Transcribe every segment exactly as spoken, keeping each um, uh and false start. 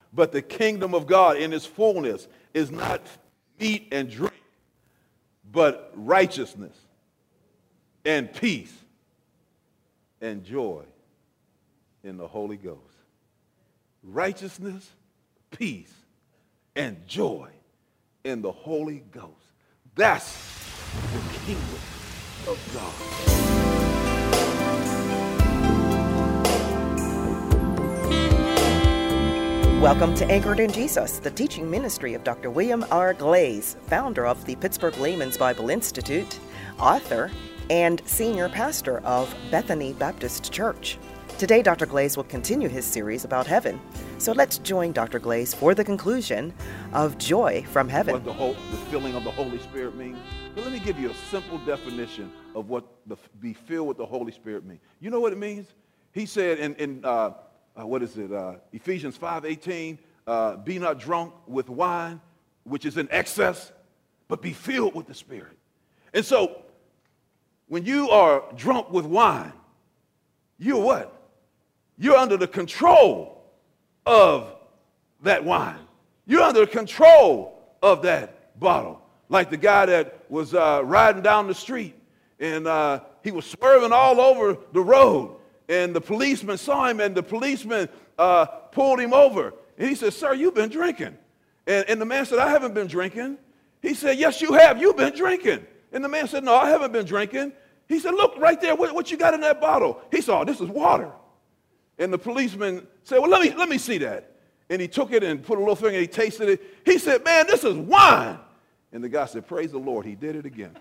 But the kingdom of God in its fullness is not meat and drink, but righteousness and peace and joy in the Holy Ghost. Righteousness, peace, and joy in the Holy Ghost. That's the kingdom of God. Welcome to Anchored in Jesus, the teaching ministry of Doctor William R. Glaze, founder of the Pittsburgh Layman's Bible Institute, author, and senior pastor of Bethany Baptist Church. Today, Doctor Glaze will continue his series about heaven. So let's join Doctor Glaze for the conclusion of Joy from Heaven. What the, whole, the filling of the Holy Spirit means. So let me give you a simple definition of what the, be filled with the Holy Spirit means. You know what it means? He said in, in uh, uh, what is it, uh, Ephesians five eighteen, uh, be not drunk with wine, which is in excess, but be filled with the Spirit. And so when you are drunk with wine, you're what? You're under the control of that wine. You're under the control of that bottle. Like the guy that was uh, riding down the street, and uh, he was swerving all over the road, and the policeman saw him, and the policeman uh, pulled him over. And he said, sir, you've been drinking. And, and the man said, I haven't been drinking. He said, yes, you have. You've been drinking. And the man said, no, I haven't been drinking. He said, look right there, what, what you got in that bottle? He said, oh, this is water. And the policeman said, well, let me, let me see that. And he took it and put a little finger and he tasted it. He said, man, this is wine. And the guy said, praise the Lord, he did it again.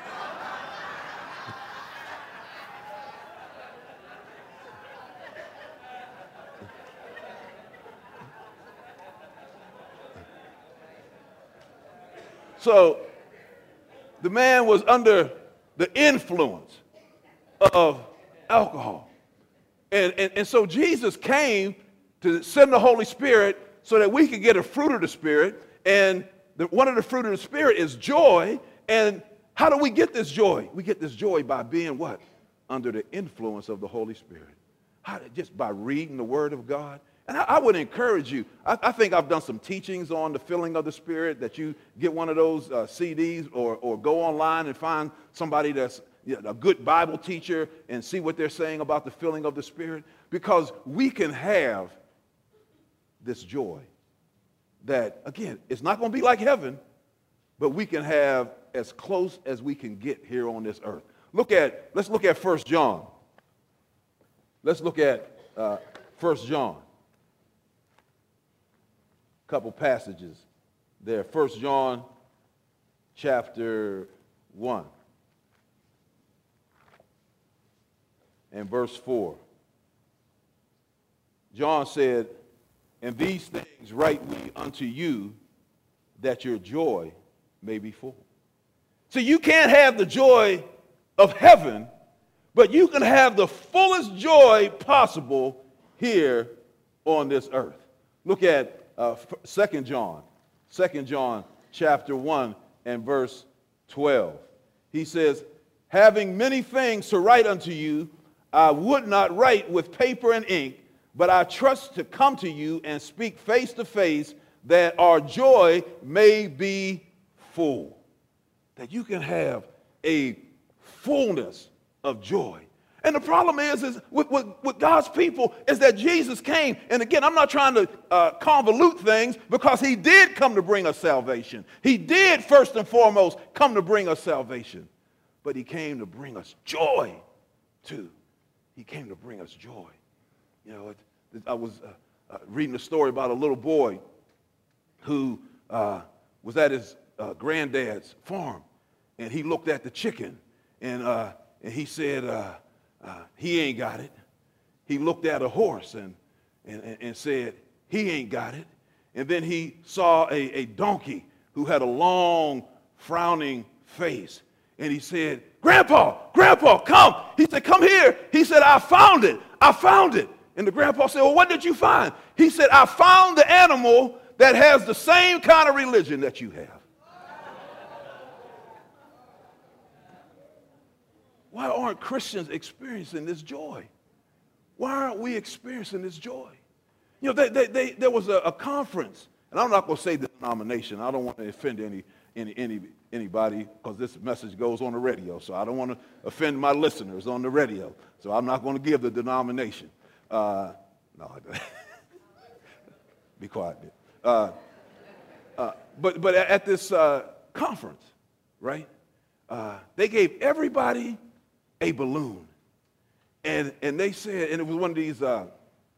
So the man was under the influence of alcohol. And, and, and so Jesus came to send the Holy Spirit so that we could get a fruit of the Spirit. And the, one of the fruit of the Spirit is joy. And how do we get this joy? We get this joy by being what? Under the influence of the Holy Spirit. How, just by reading the Word of God. And I, I would encourage you. I, I think I've done some teachings on the filling of the Spirit, that you get one of those uh, C Ds or, or go online and find somebody that's you know, a good Bible teacher and see what they're saying about the filling of the Spirit. Because we can have this joy that, again, it's not going to be like heaven, but we can have as close as we can get here on this earth. Look at, let's look at First John. Let's look at uh, First John. Couple passages there. First John chapter one and verse four. John said, and these things write we unto you, that your joy may be full. So you can't have the joy of heaven, but you can have the fullest joy possible here on this earth. Look at uh, Second John, Second John chapter one and verse twelve. He says, having many things to write unto you, I would not write with paper and ink, but I trust to come to you and speak face to face, that our joy may be full. That you can have a fullness of joy. And the problem is, is with, with, with God's people is that Jesus came. And again, I'm not trying to uh, convolute things, because he did come to bring us salvation. He did first and foremost come to bring us salvation. But he came to bring us joy too. He came to bring us joy. You know, it, it, I was uh, uh, reading a story about a little boy who uh, was at his uh, granddad's farm, and he looked at the chicken, and uh, and he said, uh, uh, he ain't got it. He looked at a horse and, and, and said, he ain't got it. And then he saw a, a donkey who had a long, frowning face, and he said, Grandpa, Grandpa, come. He said, come here. He said, I found it. I found it. And the grandpa said, well, what did you find? He said, I found the animal that has the same kind of religion that you have. Why aren't Christians experiencing this joy? Why aren't we experiencing this joy? You know, they, they, they, there was a, a conference, and I'm not going to say the denomination. I don't want to offend any, any, any, anybody because this message goes on the radio, so I don't want to offend my listeners on the radio. So I'm not going to give the denomination. Uh, no, be quiet. Uh, uh, but, but at this uh, conference, right, uh, they gave everybody a balloon. And, and they said, and it was one of these uh,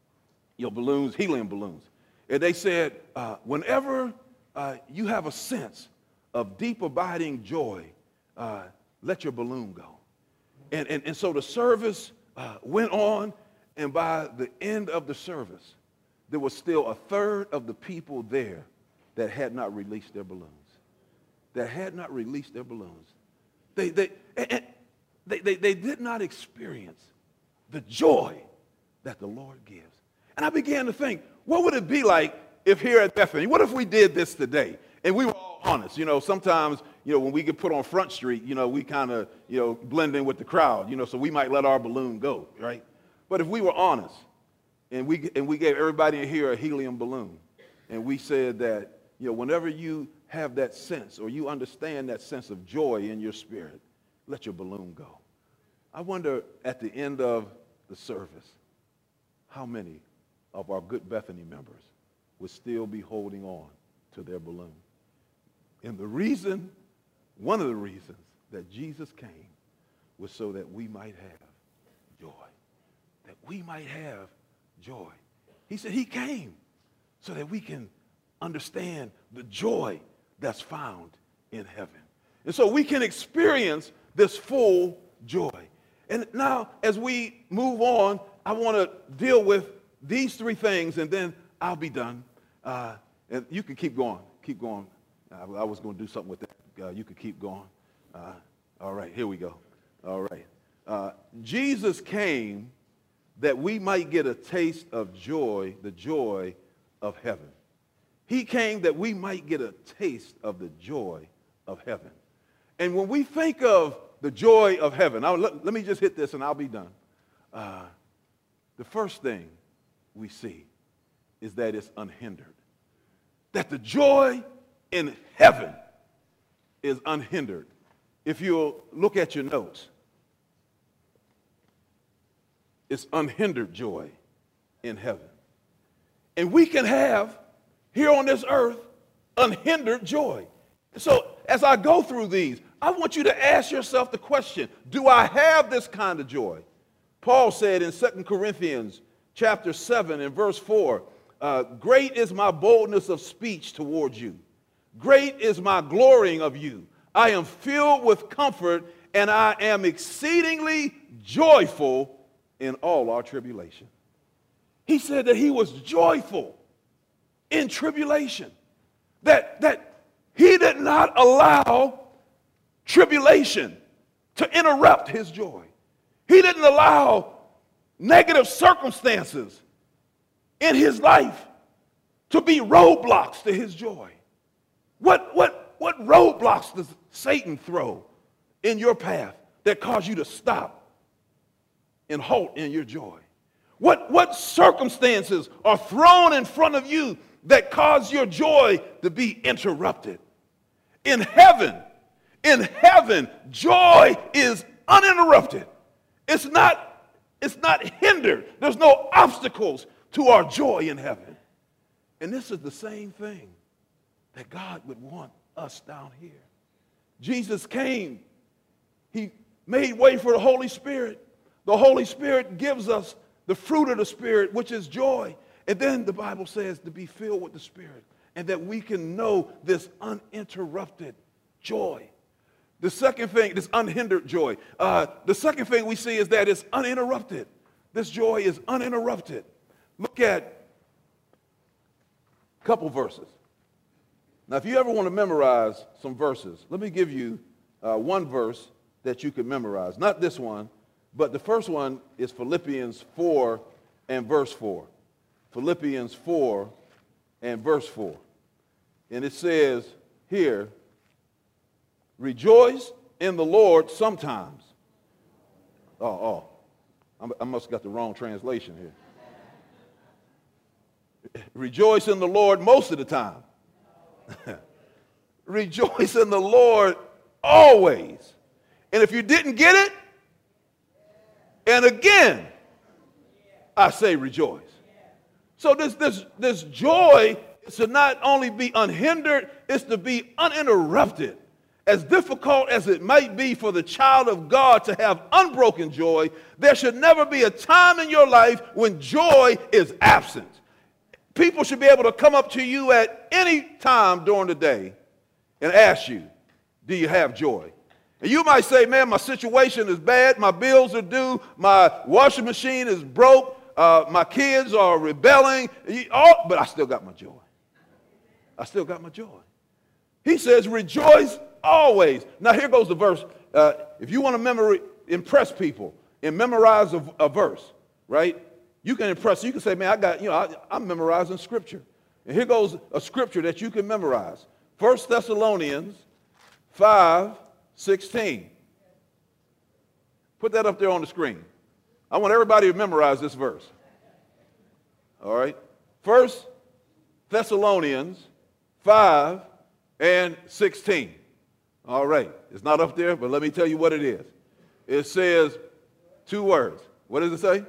you know, balloons, helium balloons. And they said, uh, whenever uh, you have a sense of deep abiding joy, uh, let your balloon go. And, and, and so the service uh, went on, and by the end of the service, there was still a third of the people there that had not released their balloons. That had not released their balloons. They, they, and they, they, they did not experience the joy that the Lord gives. And I began to think, what would it be like if here at Bethany, what if we did this today? And we were all honest. You know, sometimes, you know, when we get put on Front Street, you know, we kind of, you know, blend in with the crowd, you know, so we might let our balloon go, right? But if we were honest, and we, and we gave everybody in here a helium balloon, and we said that, you know, whenever you have that sense or you understand that sense of joy in your spirit, let your balloon go. I wonder at the end of the service, how many of our Good Bethany members would still be holding on to their balloon. And the reason, one of the reasons that Jesus came was so that we might have joy. That we might have joy. He said he came so that we can understand the joy that's found in heaven. And so we can experience this full joy. And now, as we move on, I want to deal with these three things, and then I'll be done. Uh, and you can keep going. Keep going. I, I was going to do something with that. Uh, you could keep going. Uh, all right, here we go. All right. Uh, Jesus came that we might get a taste of joy, the joy of heaven. He came that we might get a taste of the joy of heaven. And when we think of the joy of heaven, I'll, let, let me just hit this and I'll be done. Uh, the first thing we see is that it's unhindered. That the joy in heaven is unhindered. If you'll look at your notes, it's unhindered joy in heaven. And we can have, here on this earth, unhindered joy. So as I go through these, I want you to ask yourself the question, do I have this kind of joy? Paul said in Second Corinthians chapter seven and verse four, uh, great is my boldness of speech towards you. Great is my glorying of you. I am filled with comfort, and I am exceedingly joyful in all our tribulation. He said that he was joyful in tribulation. That, that he did not allow tribulation to interrupt his joy. He didn't allow negative circumstances in his life to be roadblocks to his joy. What, what, what roadblocks does Satan throw in your path that cause you to stop and halt in your joy? What, what circumstances are thrown in front of you that cause your joy to be interrupted? In heaven, in heaven, joy is uninterrupted. It's not, it's not hindered. There's no obstacles to our joy in heaven. And this is the same thing that God would want us down here. Jesus came. He made way for the Holy Spirit. The Holy Spirit gives us the fruit of the Spirit, which is joy. And then the Bible says to be filled with the Spirit, and that we can know this uninterrupted joy. The second thing, this unhindered joy. Uh, the second thing we see is that it's uninterrupted. This joy is uninterrupted. Look at a couple verses. Now, if you ever want to memorize some verses, let me give you uh, one verse that you can memorize. Not this one, but the first one is Philippians four and verse four. Philippians four and verse four. And it says here, rejoice in the Lord sometimes. Oh, oh, I must have got the wrong translation here. Rejoice in the Lord most of the time. Rejoice in the Lord always. And if you didn't get it, and again, I say rejoice. So this, this, this joy is to not only be unhindered, it's to be uninterrupted. As difficult as it might be for the child of God to have unbroken joy, there should never be a time in your life when joy is absent. People should be able to come up to you at any time during the day and ask you, do you have joy? And you might say, man, my situation is bad, my bills are due, my washing machine is broke, uh, my kids are rebelling, but I still got my joy. I still got my joy. He says, rejoice always. Now here goes the verse. Uh, if you want to memory, impress people and memorize a, a verse, right? You can impress. You can say, man, I got, you know, I, I'm memorizing scripture. And here goes a scripture that you can memorize. First Thessalonians five sixteen. Put that up there on the screen. I want everybody to memorize this verse. All right. First Thessalonians five and sixteen. All right. It's not up there, but let me tell you what it is. It says two words. What does it say?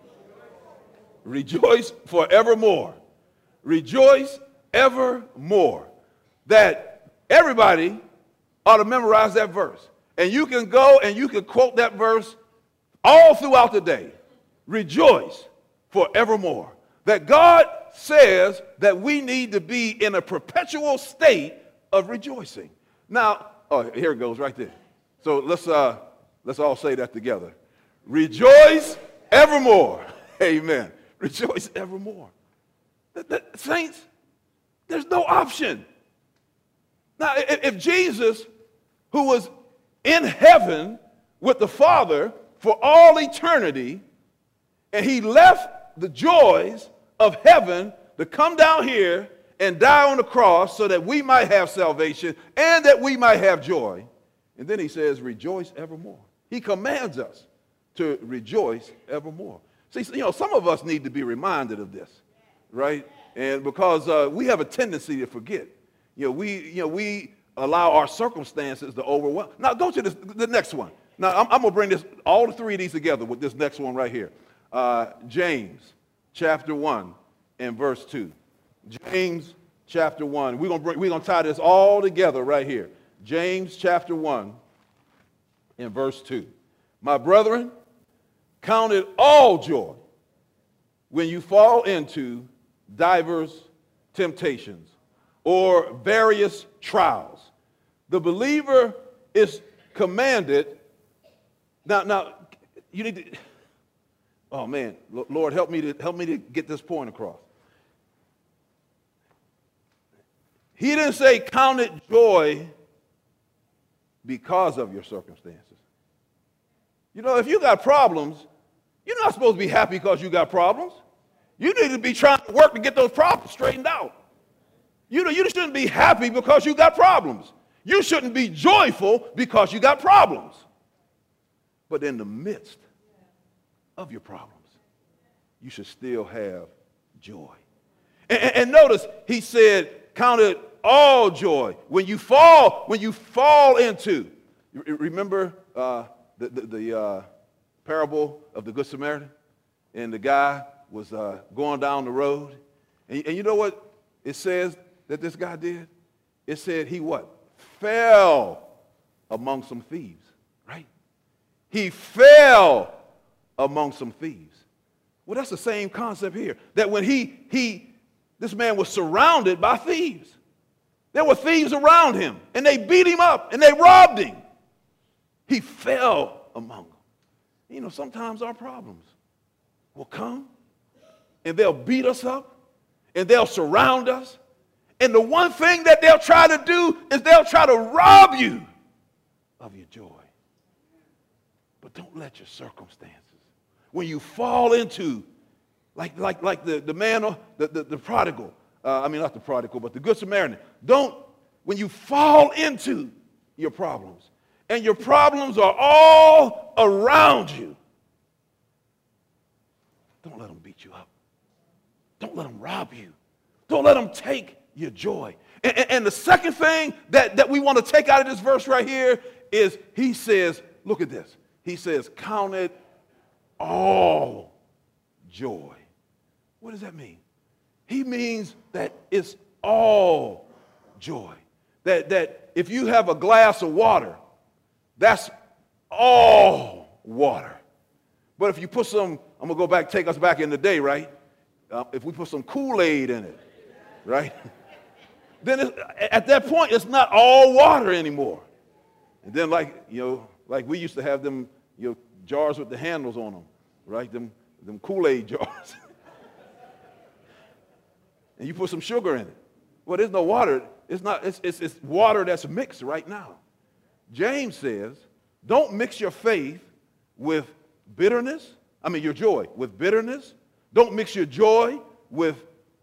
Rejoice forevermore. Rejoice evermore. That everybody ought to memorize that verse. And you can go and you can quote that verse all throughout the day. Rejoice forevermore. That God says that we need to be in a perpetual state of rejoicing. Now, oh, here it goes right there. So let's uh, let's all say that together. Rejoice evermore. Amen. Rejoice evermore. The, the, saints, there's no option. Now, if, if Jesus, who was in heaven with the Father for all eternity, and he left the joys of heaven to come down here and die on the cross so that we might have salvation and that we might have joy. And then he says, rejoice evermore. He commands us to rejoice evermore. See, you know, some of us need to be reminded of this, right? And because uh, we have a tendency to forget. You know, we, you know, we allow our circumstances to overwhelm. Now, go to this, the next one. Now, I'm, I'm going to bring this, all the three of these together with this next one right here. Uh, James chapter one and verse two. James chapter one. We're going to we're going to tie this all together right here. James chapter one and verse two. My brethren, count it all joy when you fall into divers temptations or various trials. The believer is commanded. Now, now you need to. Oh man, Lord, help me to help me to get this point across. He didn't say count it joy because of your circumstances. You know, if you got problems, you're not supposed to be happy because you got problems. You need to be trying to work to get those problems straightened out. You know, you shouldn't be happy because you got problems. You shouldn't be joyful because you got problems. But in the midst of your problems, you should still have joy. And, and, and notice he said, count it all joy when you fall, when you fall into. Remember uh, the, the, the uh, parable of the Good Samaritan? And the guy was uh, going down the road. And, and you know what it says that this guy did? It said he what? Fell among some thieves, right? He fell among some thieves. Well, that's the same concept here. That when he, he, this man was surrounded by thieves. There were thieves around him, and they beat him up, and they robbed him. He fell among them. You know, sometimes our problems will come, and they'll beat us up, and they'll surround us. And the one thing that they'll try to do is they'll try to rob you of your joy. But don't let your circumstances, when you fall into, like, like, like the, the man, the, the, the prodigal, uh, I mean, not the prodigal, but the Good Samaritan, don't, when you fall into your problems, and your problems are all around you, don't let them beat you up. Don't let them rob you. Don't let them take your joy. And, and, and the second thing that, that we want to take out of this verse right here is he says, look at this. He says, count it all joy. What does that mean? He means that it's all joy. That, that if you have a glass of water, that's all water. But if you put some, I'm going to go back, take us back in the day, right? Uh, if we put some Kool-Aid in it, right? Then it's, at that point, it's not all water anymore. And then like, you know, like we used to have them, you know, jars with the handles on them, right? Them, them Kool-Aid jars. And you put some sugar in it. Well, there's no water. It's not, it's, it's, it's water that's mixed right now. James says, don't mix your faith with bitterness. I mean, your joy with bitterness. Don't mix your joy with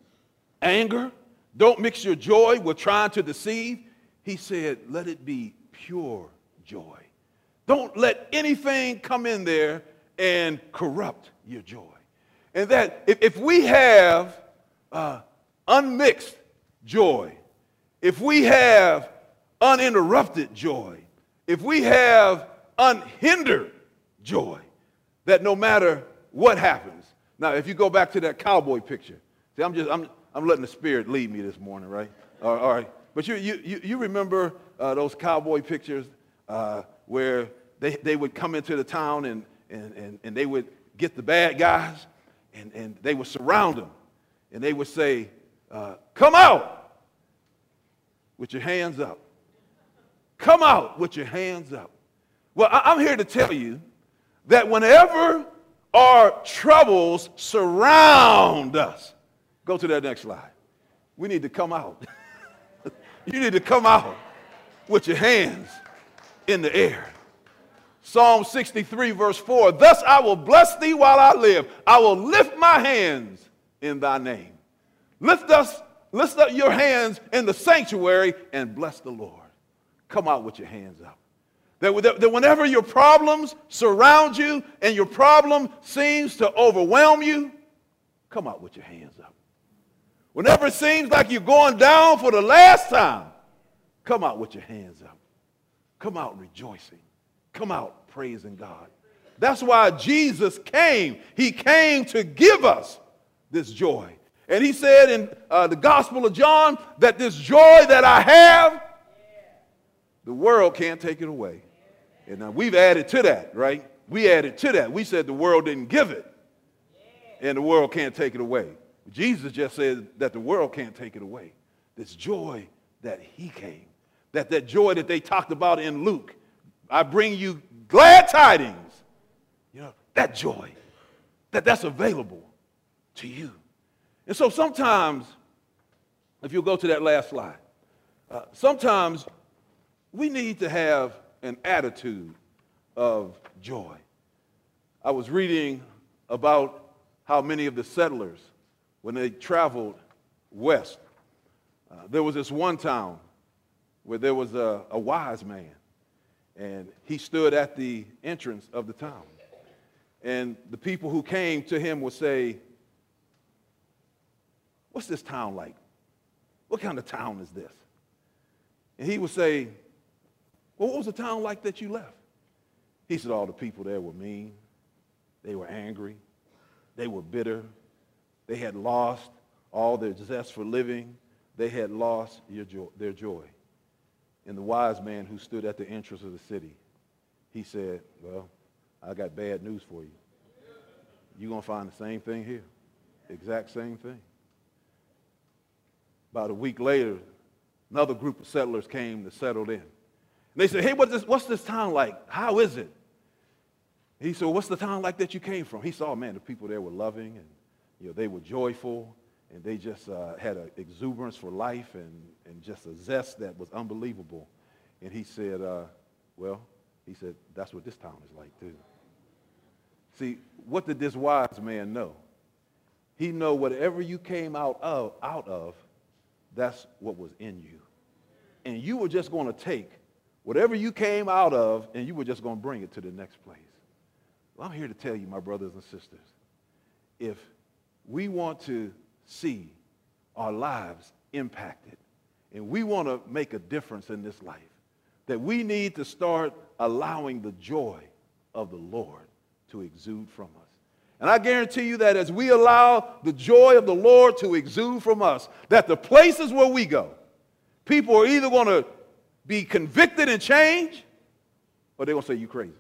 anger. Don't mix your joy with trying to deceive. He said, let it be pure joy. Don't let anything come in there and corrupt your joy. And that if, if we have uh, unmixed joy, if we have uninterrupted joy, if we have unhindered joy, that no matter what happens. Now, if you go back to that cowboy picture, see, I'm just, I'm, I'm letting the Spirit lead me this morning, right? All right. All right. But you, you, you remember uh, those cowboy pictures uh, where they, they would come into the town and, and, and, and they would get the bad guys and, and they would surround them and they would say, uh, come out with your hands up. Come out with your hands up. Well, I, I'm here to tell you that whenever our troubles surround us, go to that next slide. We need to come out. You need to come out with your hands in the air. Psalm sixty-three, verse four, thus I will bless thee while I live. I will lift my hands in thy name. Lift us, lift up your hands in the sanctuary and bless the Lord. Come out with your hands up. That, that, that whenever your problems surround you and your problem seems to overwhelm you, come out with your hands up. Whenever it seems like you're going down for the last time, come out with your hands up. Come out rejoicing. Come out praising God. That's why Jesus came. He came to give us this joy. And he said in uh, the Gospel of John that this joy that I have, the world can't take it away. And now we've added to that, right? We added to that. We said the world didn't give it, and the world can't take it away. Jesus just said that the world can't take it away. This joy that he came, that that joy that they talked about in Luke, I bring you glad tidings. You know, that joy, that that's available to you. And so sometimes, if you'll go to that last slide, uh, sometimes we need to have an attitude of joy. I was reading about how many of the settlers, when they traveled west, uh, there was this one town where there was a, a wise man, and he stood at the entrance of the town. And the people who came to him would say, what's this town like? What kind of town is this? And he would say, well, what was the town like that you left? He said, all the people there were mean. They were angry. They were bitter. They had lost all their zest for living. They had lost your joy, their joy. And the wise man who stood at the entrance of the city, he said, well, I got bad news for you. You're going to find the same thing here. Exact same thing. About a week later, another group of settlers came to settle in. And they said, hey, what's this, what's this town like? How is it? He said, well, what's the town like that you came from? He saw, man, the people there were loving, and you know, they were joyful, and they just uh, had an exuberance for life and, and just a zest that was unbelievable. And he said, uh, well, he said, that's what this town is like too. See, what did this wise man know? He know whatever you came out of, out of, that's what was in you. And you were just going to take whatever you came out of, and you were just going to bring it to the next place. Well, I'm here to tell you, my brothers and sisters, if we want to see our lives impacted. And we want to make a difference in this life. That we need to start allowing the joy of the Lord to exude from us. And I guarantee you that as we allow the joy of the Lord to exude from us, that the places where we go, people are either going to be convicted and changed, or they're going to say, you crazy.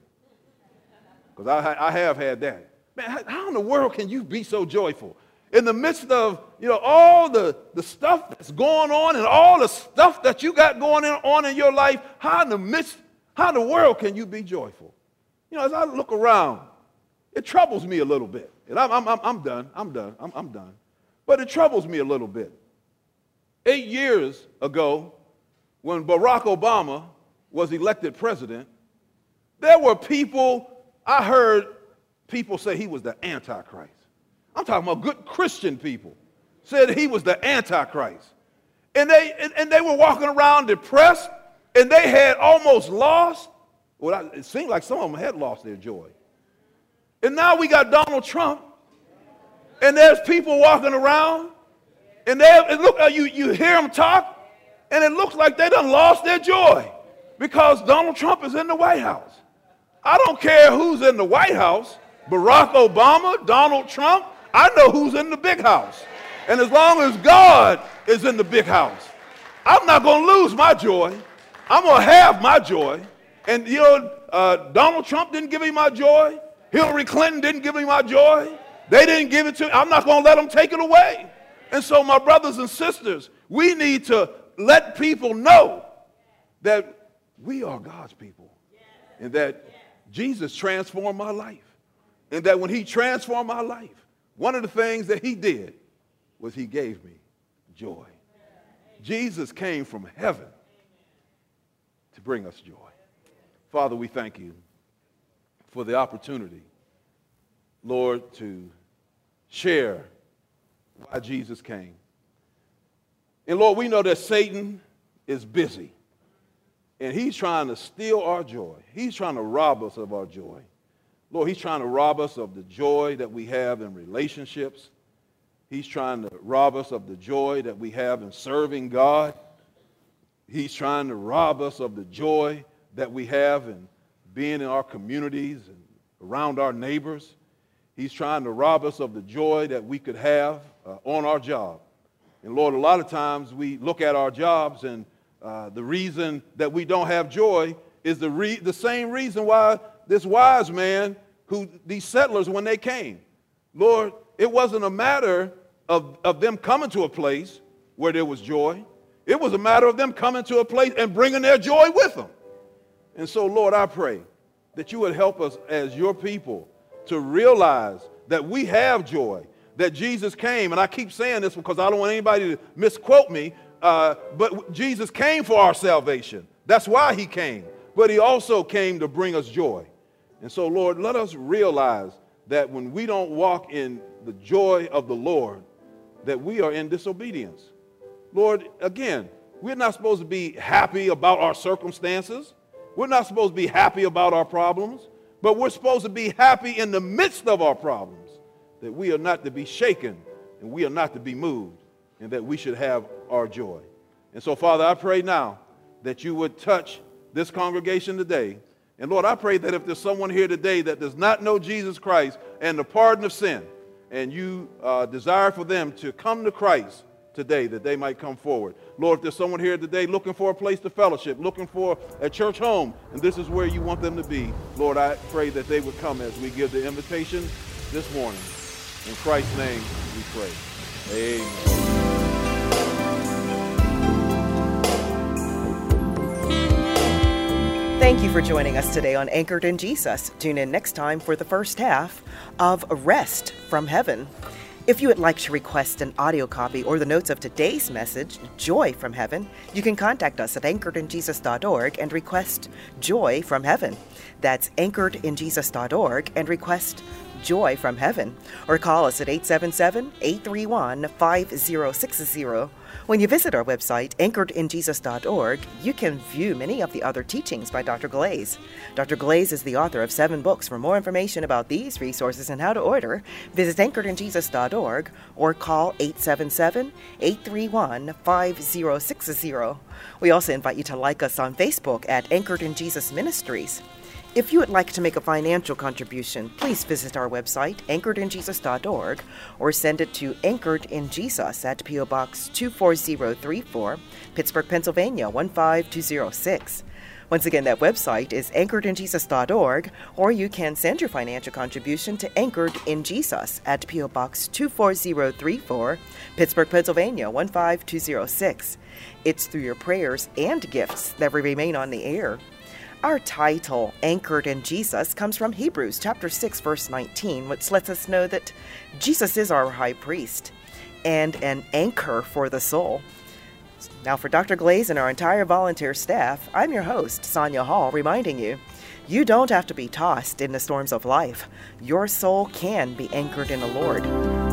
Because I, I have had that. Man, how, how in the world can you be so joyful? In the midst of, you know, all the, the stuff that's going on and all the stuff that you got going on in your life, how in the midst, how in the world can you be joyful? You know, as I look around, it troubles me a little bit. And I'm, I'm, I'm done. I'm done. I'm, I'm done. But it troubles me a little bit. Eight years ago, when Barack Obama was elected president, there were people, I heard people say he was the Antichrist. I'm talking about good Christian people said he was the Antichrist. And they, and, and they were walking around depressed, and they had almost lost, well, it seemed like some of them had lost their joy. And now we got Donald Trump, and there's people walking around, and they and look, you, you hear them talk, and it looks like they done lost their joy because Donald Trump is in the White House. I don't care who's in the White House, Barack Obama, Donald Trump, I know who's in the big house. And as long as God is in the big house, I'm not going to lose my joy. I'm going to have my joy. And, you know, uh, Donald Trump didn't give me my joy. Hillary Clinton didn't give me my joy. They didn't give it to me. I'm not going to let them take it away. And so, my brothers and sisters, we need to let people know that we are God's people and that Jesus transformed my life. And that when he transformed my life, one of the things that he did was he gave me joy. Jesus came from heaven to bring us joy. Father, we thank you for the opportunity, Lord, to share why Jesus came. And Lord, we know that Satan is busy, and he's trying to steal our joy. He's trying to rob us of our joy. Lord, he's trying to rob us of the joy that we have in relationships. He's trying to rob us of the joy that we have in serving God. He's trying to rob us of the joy that we have in being in our communities and around our neighbors. He's trying to rob us of the joy that we could have uh, on our job. And Lord, a lot of times we look at our jobs, and uh, the reason that we don't have joy is the, re- the same reason why this wise man, who these settlers, when they came, Lord, it wasn't a matter of, of them coming to a place where there was joy. It was a matter of them coming to a place and bringing their joy with them. And so, Lord, I pray that you would help us as your people to realize that we have joy, that Jesus came, and I keep saying this because I don't want anybody to misquote me, uh, but Jesus came for our salvation. That's why he came. But he also came to bring us joy. And so, Lord, let us realize that when we don't walk in the joy of the Lord, that we are in disobedience. Lord, again, we're not supposed to be happy about our circumstances. We're not supposed to be happy about our problems, but we're supposed to be happy in the midst of our problems, that we are not to be shaken and we are not to be moved, and that we should have our joy. And so, Father, I pray now that you would touch this congregation today. And Lord, I pray that if there's someone here today that does not know Jesus Christ and the pardon of sin, and you uh, desire for them to come to Christ today, that they might come forward. Lord, if there's someone here today looking for a place to fellowship, looking for a church home, and this is where you want them to be, Lord, I pray that they would come as we give the invitation this morning. In Christ's name we pray. Amen. Thank you for joining us today on Anchored in Jesus. Tune in next time for the first half of Rest from Heaven. If you would like to request an audio copy or the notes of today's message, Joy from Heaven, you can contact us at anchored in jesus dot org and request Joy from Heaven. That's anchored in jesus dot org and request Joy from Heaven, or call us at eight seven seven, eight three one, five zero six zero. When you visit our website, anchored in jesus dot org, you can view many of the other teachings by Doctor Glaze. Doctor Glaze is the author of seven books. For more information about these resources and how to order, visit anchored in jesus dot org or call eight seven seven, eight three one, five zero six zero. We also invite you to like us on Facebook at Anchored in Jesus Ministries. If you would like to make a financial contribution, please visit our website, anchored in jesus dot org, or send it to Anchored in Jesus at P O Box two four zero three four, Pittsburgh, Pennsylvania one five two zero six. Once again, that website is anchored in jesus dot org, or you can send your financial contribution to Anchored in Jesus at P O Box two four zero three four, Pittsburgh, Pennsylvania one five two zero six. It's through your prayers and gifts that we remain on the air. Our title, Anchored in Jesus, comes from Hebrews chapter six, verse nineteen, which lets us know that Jesus is our high priest and an anchor for the soul. Now, for Doctor Glaze and our entire volunteer staff, I'm your host, Sonia Hall, reminding you, you don't have to be tossed in the storms of life. Your soul can be anchored in the Lord.